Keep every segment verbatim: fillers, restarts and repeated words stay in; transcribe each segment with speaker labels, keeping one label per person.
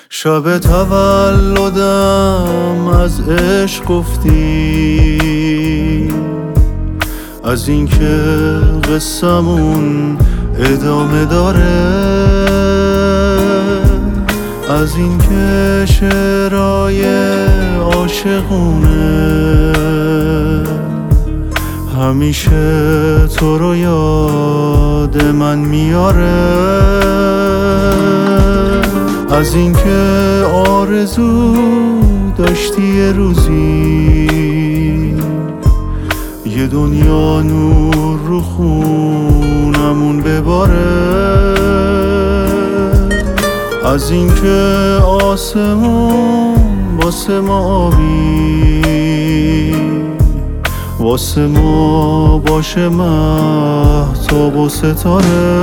Speaker 1: شب تولدم از عشق گفتی، از اینکه قصمون ادامه داره، از اینکه شعرهای عاشقونه همیشه تو رو یاد من میاره، از اینکه آرزو داشتی یه روزی یه دنیا نور رو خونمون بباره، از اینکه آسمون واسه ما آبی، واسه ما باشه مهتاب و ستاره.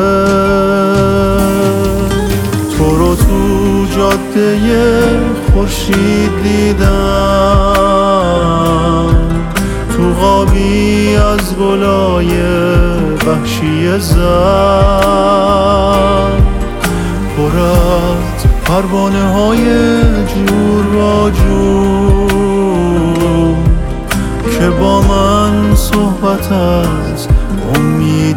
Speaker 1: تو رو تو جاده خورشید دیدم، تو غابی از گلای وحشی زد، پر از پروانه های جور و جور که با من صحبت از امید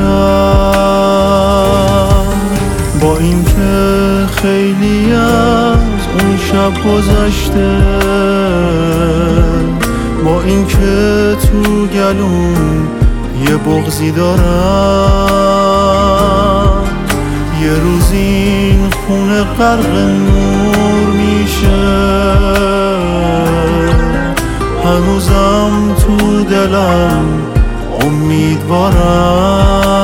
Speaker 1: میکرد. با اینکه خیلی از اون شب گذشته، با اینکه تو گلوم یه بغضی دارم، یه روز این خونه غرق نور میشه، هنوزم تو دلم امیدوارم.